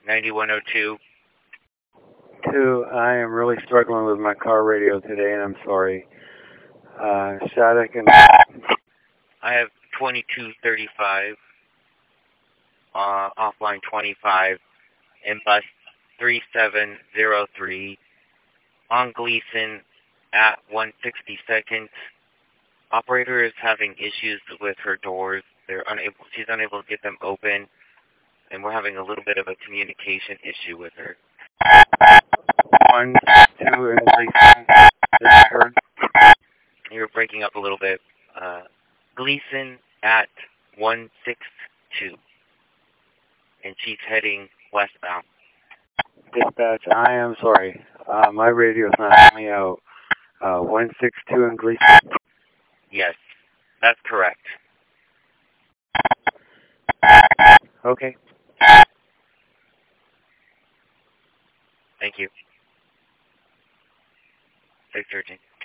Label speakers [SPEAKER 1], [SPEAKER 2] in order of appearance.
[SPEAKER 1] 9102.
[SPEAKER 2] I am really struggling with my car radio today, and I'm sorry. Shattuck and...
[SPEAKER 1] I have 2235, offline 25, and bus 3703 on Gleason at 162nd. Operator is having issues with her doors. She's unable to get them open, and we're having a little bit of a communication issue with her.
[SPEAKER 2] 1, 2, and Gleason.
[SPEAKER 1] You're breaking up a little bit. Gleason at 162, and she's heading westbound.
[SPEAKER 2] Dispatch, I am sorry. My radio's not helping me out. 162 in Gleason?
[SPEAKER 1] Yes, that's correct.
[SPEAKER 2] Okay.
[SPEAKER 1] Thank you. Safe searching.